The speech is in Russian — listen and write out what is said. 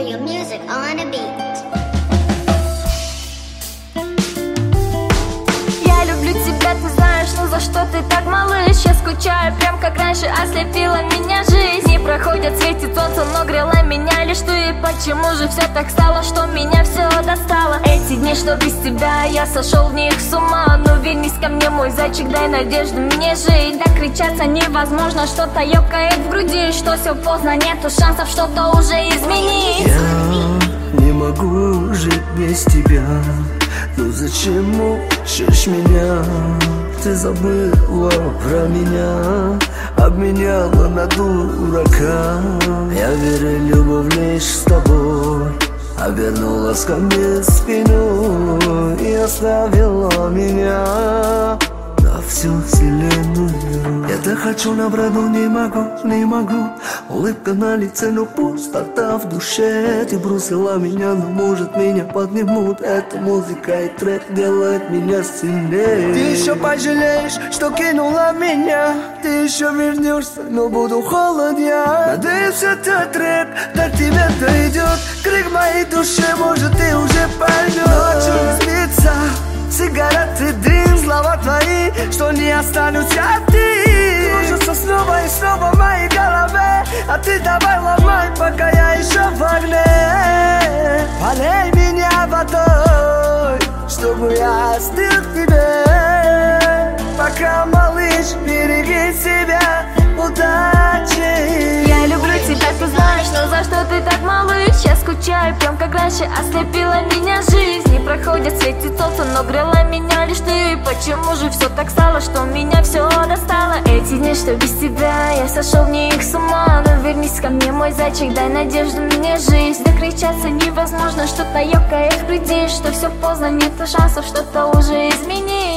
your music on a beat. Я люблю тебя, ты знаешь, ну за что ты так, малыш? Я скучаю, прям как раньше, ослепила меня жизнь. Дни проходят, светит солнце, но грела меня лишь ты. И почему же все так стало, что меня все достало? Эти дни, что без тебя, я сошел в них с ума. Ну вернись ко мне, мой зайчик, дай надежду мне жить. Докричаться невозможно, что-то ёкает в груди. Что все поздно, нету шансов что-то уже изменить. Я не могу жить без тебя. Ну зачем мучаешь меня? Ты забыла про меня, обменяла на дурака. Я верю, любовь лишь с тобой, а вернулась ко мне спиной и оставила меня на всю вселенную. Я так хочу набрать, но не могу. Улыбка на лице, но пустота в душе. Ты бросила меня, но может меня поднимут. Эта музыка и трек делает меня сильнее. Ты еще пожалеешь, что кинула меня. Ты еще вернешься, но буду холоден. Надеюсь, этот трек до тебя дойдет. Крик моей душе, может ты уже поймешь. Ночью не спится, сигареты, дым, слова твои, что не останусь один. Кружится снова и снова в моей голове, а ты давай ломай, пока я еще в огне. Полей меня водой, чтобы я остыл к тебе. Пока, малыш, береги себя, удачи. Я люблю тебя, ты знаешь, но за что ты так, малыш? Я скучаю, прям как раньше, ослепила меня жизнь. Не проходит, светит солнце, но грела меня лишь ты. И почему же все так стало, что меня все достало? Эти дни, что без тебя, я сошел в них с ума. Но вернись ко мне, мой зайчик, дай надежду мне жизнь. Докричаться невозможно, что-то ёкает в груди. Что все поздно, нету шансов что-то уже изменить.